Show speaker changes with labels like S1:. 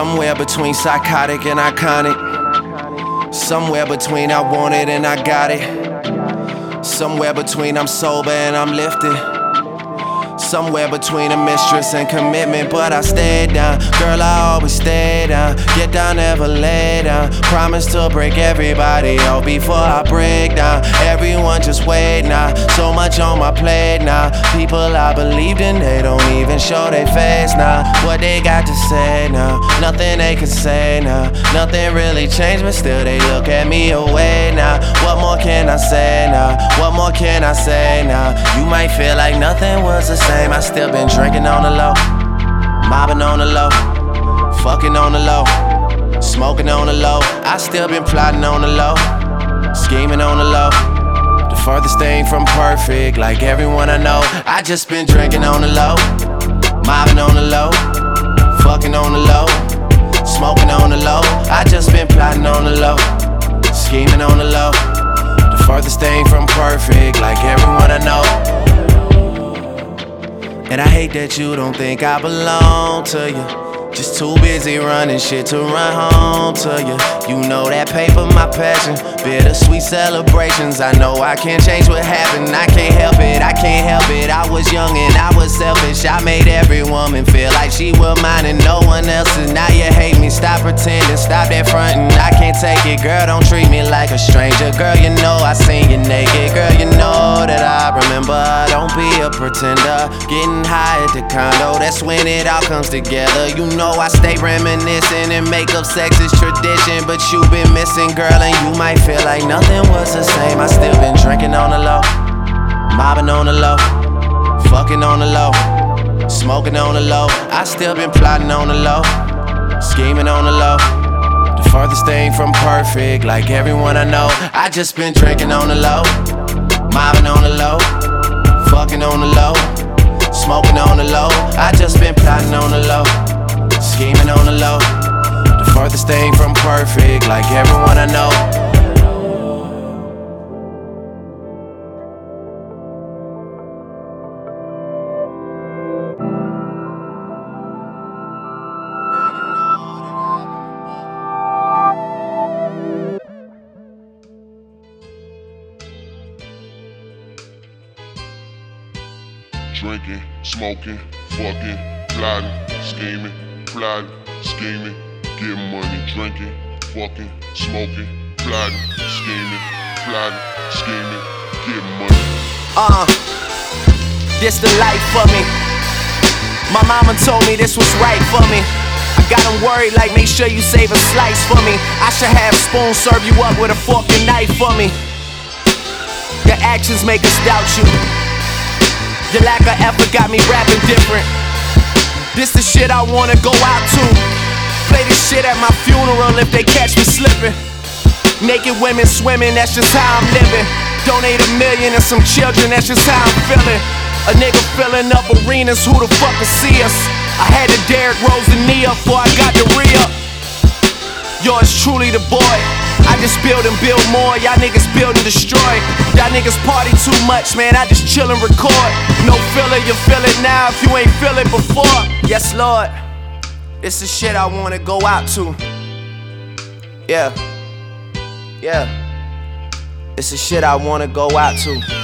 S1: Somewhere between psychotic and iconic. Somewhere between I want it and I got it. Somewhere between I'm sober and I'm lifted. Somewhere between a mistress and commitment, but I stayed down. Girl, I always stay down. Get down, never lay down. Promise to break everybody out before I break down. Everyone just wait now. So much on my plate now. People I believed in, they don't even show their face now. What they got to say now? Nothing they can say now. Nothing really changed, but still they look at me away now. What more can I say now? What more can I say now? You might feel like nothing was the same. I still been drinking on the low, mobbing on the low, fucking on the low, smoking on the low. I still been plotting on the low, scheming on the low. The furthest thing from perfect, like everyone I know. I just been drinking on the low, mobbing on the low, fucking on the low, smoking on the low. I just been plotting on the low, scheming on the low. The furthest thing from perfect, like everyone I know. And I hate that you don't think I belong to you. Just too busy running shit to run home to you. You know that paper, my passion. Bittersweet celebrations. I know I can't change what happened. I can't help it, I can't help it. I was young and I was selfish. I made every woman feel like she was mine and no one else's. Now you hate me, stop pretending, stop that frontin'. I can't take it, girl, don't treat me like a stranger. Girl, you know I seen you naked. Girl, you know that I remember. Don't be a pretender. Getting high at the condo, that's when it all comes together. You know I stay reminiscing and make up sex is tradition. But you been missing, girl, and you might feel like nothing was the same. I still been drinking on the low, mobbing on the low, fucking on the low, smoking on the low. I still been plotting on the low, scheming on the low. The furthest thing from perfect, like everyone I know. I just been drinking on the low, mobbing on the low, fucking on the low, smoking on the low. I just been plotting on the low, scheming on the low. The furthest thing from perfect, like everyone I know.
S2: Drinking, smoking, fucking, plotting, scheming, plotting, scheming, getting money, drinking, fucking, smoking, plotting, scheming, plotting, scheming, getting money.
S1: This the life for me. My mama told me this was right for me. I got them worried like make sure you save a slice for me. I should have spoon serve you up with a fork and knife for me. Your actions make us doubt you. Your lack of effort got me rapping different. This the shit I wanna go out to. Play this shit at my funeral if they catch me slipping. Naked women swimming, that's just how I'm living. Donate $1 million and some children, that's just how I'm feeling. A nigga filling up arenas, who the fuck will see us? I had to Derrick Rose the knee up before I got the re-up. Yours truly the boy. I just build and build more, y'all niggas build and destroy. Y'all niggas party too much, man, I just chill and record. No filler, you feel it now if you ain't feel it before. Yes, Lord, this is shit I wanna go out to. Yeah, yeah. It's the shit I wanna go out to.